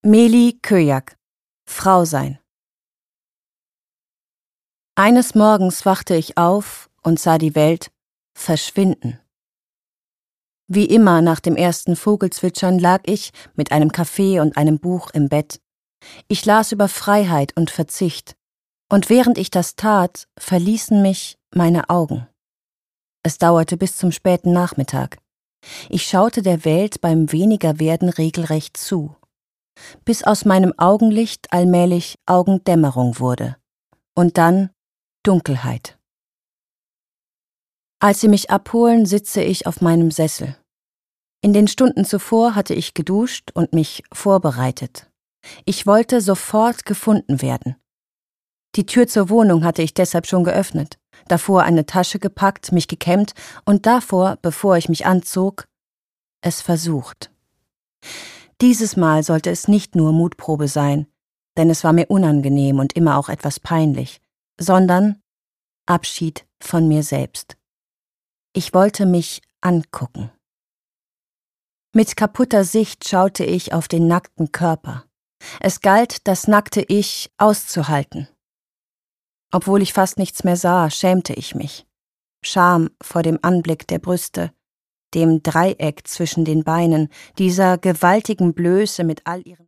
Meli Köyak, Frau sein. Eines Morgens wachte ich auf und sah die Welt verschwinden. Wie immer nach dem ersten Vogelzwitschern lag ich mit einem Kaffee und einem Buch im Bett. Ich las über Freiheit und Verzicht, und während ich das tat, verließen mich meine Augen. Es dauerte bis zum späten Nachmittag. Ich schaute der Welt beim Wenigerwerden regelrecht zu, bis aus meinem Augenlicht allmählich Augendämmerung wurde und dann Dunkelheit. Als sie mich abholen, sitze ich auf meinem Sessel. In den Stunden zuvor hatte ich geduscht und mich vorbereitet. Ich wollte sofort gefunden werden. Die Tür zur Wohnung hatte ich deshalb schon geöffnet, davor eine Tasche gepackt, mich gekämmt und davor, bevor ich mich anzog, es versucht. Dieses Mal sollte es nicht nur Mutprobe sein, denn es war mir unangenehm und immer auch etwas peinlich, sondern Abschied von mir selbst. Ich wollte mich angucken. Mit kaputter Sicht schaute ich auf den nackten Körper. Es galt, das nackte Ich auszuhalten. Obwohl ich fast nichts mehr sah, schämte ich mich. Scham vor dem Anblick der Brüste, dem Dreieck zwischen den Beinen, dieser gewaltigen Blöße mit all ihren